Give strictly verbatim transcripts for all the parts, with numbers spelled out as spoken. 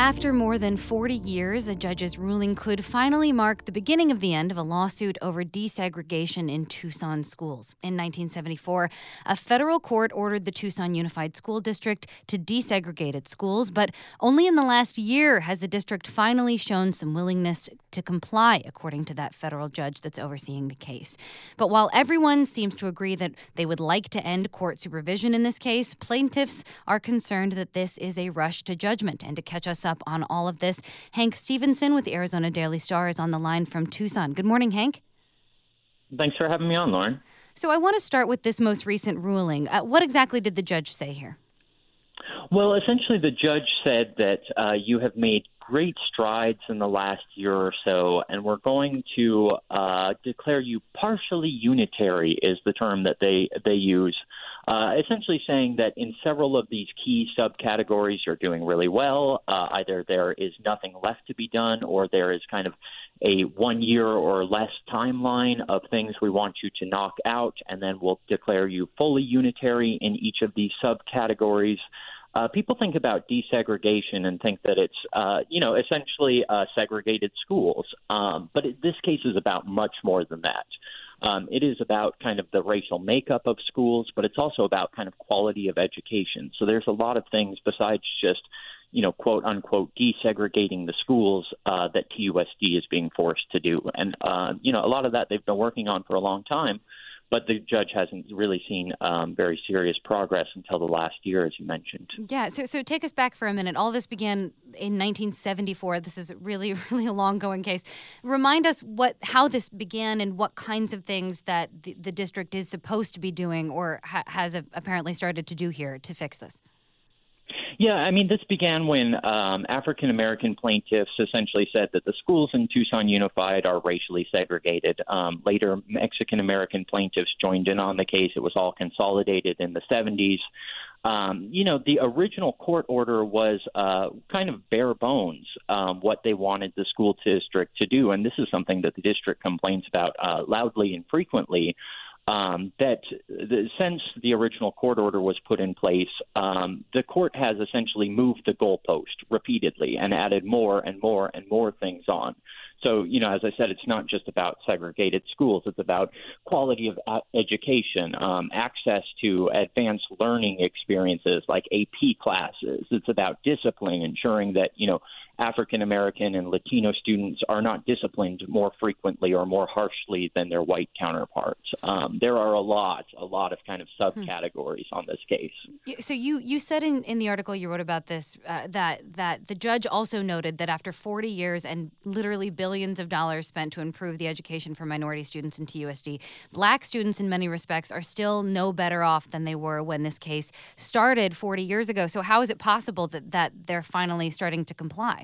After more than forty years, a judge's ruling could finally mark the beginning of the end of a lawsuit over desegregation in Tucson schools. In nineteen seventy-four, a federal court ordered the Tucson Unified School District to desegregate its schools, but only in the last year has the district finally shown some willingness to comply, according to that federal judge that's overseeing the case. But while everyone seems to agree that they would like to end court supervision in this case, plaintiffs are concerned that this is a rush to judgment. And to catch us up on all of this, Hank Stevenson with the Arizona Daily Star is on the line from Tucson. Good morning, Hank. Thanks for having me on, Lauren. So I want to start with this most recent ruling. Uh, what exactly did the judge say here? Well, essentially, the judge said that uh, you have made great strides in the last year or so, and we're going to uh, declare you partially unitary is the term that they they use, uh, essentially saying that in several of these key subcategories you're doing really well. Uh, either there is nothing left to be done, or there is kind of a one year or less timeline of things we want you to knock out, and then we'll declare you fully unitary in each of these subcategories. Uh, people think about desegregation and think that it's, uh, you know, essentially uh, segregated schools. Um, but it, this case is about much more than that. Um, it is about kind of the racial makeup of schools, but it's also about kind of quality of education. So there's a lot of things besides just, you know, quote unquote, desegregating the schools uh, that T U S D is being forced to do. And, uh, you know, a lot of that they've been working on for a long time. But the judge hasn't really seen um, very serious progress until the last year, as you mentioned. Yeah, so so take us back for a minute. All this began in nineteen seventy-four. This is really, really a long-going case. Remind us what how this began and what kinds of things that the, the district is supposed to be doing or ha- has a, apparently started to do here to fix this. Yeah, I mean, this began when um, African-American plaintiffs essentially said that the schools in Tucson Unified are racially segregated. Um, later, Mexican-American plaintiffs joined in on the case. It was all consolidated in the seventies. Um, you know, the original court order was uh, kind of bare bones, um, what they wanted the school district to do. And this is something that the district complains about uh, loudly and frequently. Um, that the, since the original court order was put in place, um, the court has essentially moved the goalpost repeatedly and added more and more and more things on. So, you know, as I said, it's not just about segregated schools. It's about quality of education, um, access to advanced learning experiences like A P classes. It's about discipline, ensuring that, you know, African-American and Latino students are not disciplined more frequently or more harshly than their white counterparts. Um, there are a lot, a lot of kind of subcategories hmm. on this case. So you, you said in, in the article you wrote about this uh, that that the judge also noted that after forty years and literally billions of dollars spent to improve the education for minority students in T U S D, black students in many respects are still no better off than they were when this case started forty years ago. So how is it possible that, that they're finally starting to comply?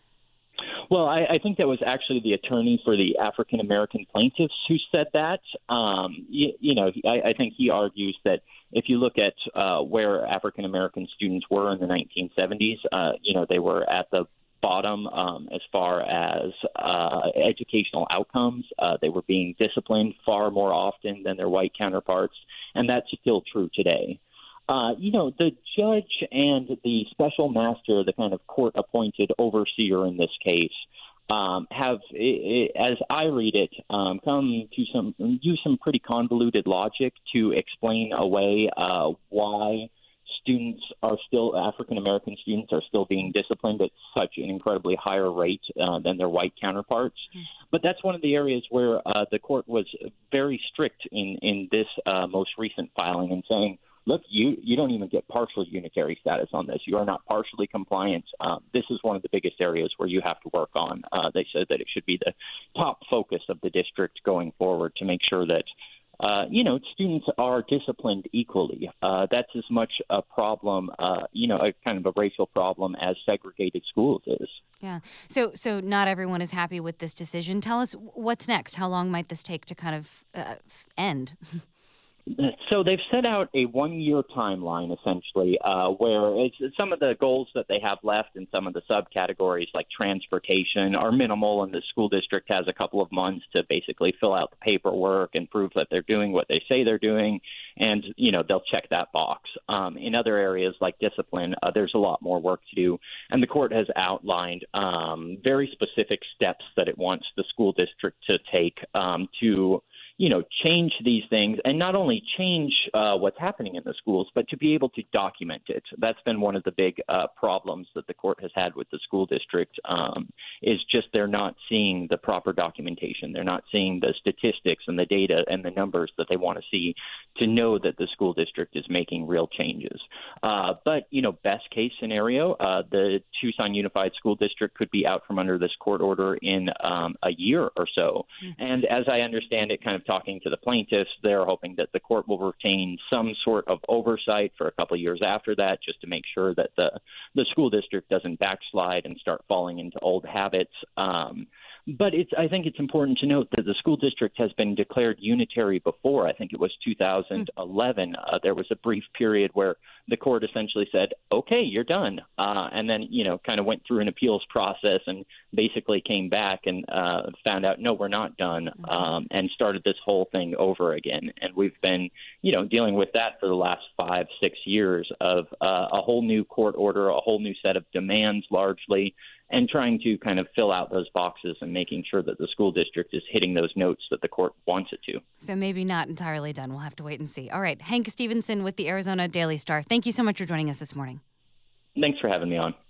Well, I, I think that was actually the attorney for the African-American plaintiffs who said that. Um, you, you know, I, I think he argues that if you look at uh, where African-American students were in the nineteen seventies, uh, you know, they were at the bottom um, as far as uh, educational outcomes. Uh, they were being disciplined far more often than their white counterparts, and that's still true today. Uh, you know, the judge and the special master, the kind of court-appointed overseer in this case, um, have, it, it, as I read it, um, come to some use some pretty convoluted logic to explain away uh, why students are still African American students are still being disciplined at such an incredibly higher rate uh, than their white counterparts. Mm. But that's one of the areas where uh, the court was very strict in in this uh, most recent filing and saying, look, you, you don't even get partial unitary status on this. You are not partially compliant. Um, this is one of the biggest areas where you have to work on. Uh, they said that it should be the top focus of the district going forward to make sure that, uh, you know, students are disciplined equally. Uh, that's as much a problem, uh, you know, a kind of a racial problem as segregated schools is. Yeah. So so not everyone is happy with this decision. Tell us what's next. How long might this take to kind of uh, end? So they've set out a one-year timeline, essentially, uh, where it's, some of the goals that they have left and some of the subcategories, like transportation, are minimal, and the school district has a couple of months to basically fill out the paperwork and prove that they're doing what they say they're doing, and, you know, they'll check that box. Um, in other areas, like discipline, uh, there's a lot more work to do, and the court has outlined um, very specific steps that it wants the school district to take um, to you know, change these things, and not only change uh, what's happening in the schools, but to be able to document it. That's been one of the big uh, problems that the court has had with the school district, um, is just they're not seeing the proper documentation. They're not seeing the statistics and the data and the numbers that they want to see to know that the school district is making real changes. Uh, but, you know, best case scenario, uh, the Tucson Unified School District could be out from under this court order in um, a year or so. Mm-hmm. And as I understand it, kind of talking to the plaintiffs, they're hoping that the court will retain some sort of oversight for a couple of years after that, just to make sure that the, the school district doesn't backslide and start falling into old habits. Um, But it's, I think it's important to note that the school district has been declared unitary before. I think it was two thousand eleven. Uh, there was a brief period where the court essentially said, okay, you're done. Uh, and then, you know, kind of went through an appeals process and basically came back and uh, found out, no, we're not done, um, and started this whole thing over again. And we've been, you know, dealing with that for the last five, six years of uh, a whole new court order, a whole new set of demands largely, and trying to kind of fill out those boxes and making sure that the school district is hitting those notes that the court wants it to. So maybe not entirely done. We'll have to wait and see. All right. Hank Stevenson with the Arizona Daily Star. Thank you so much for joining us this morning. Thanks for having me on.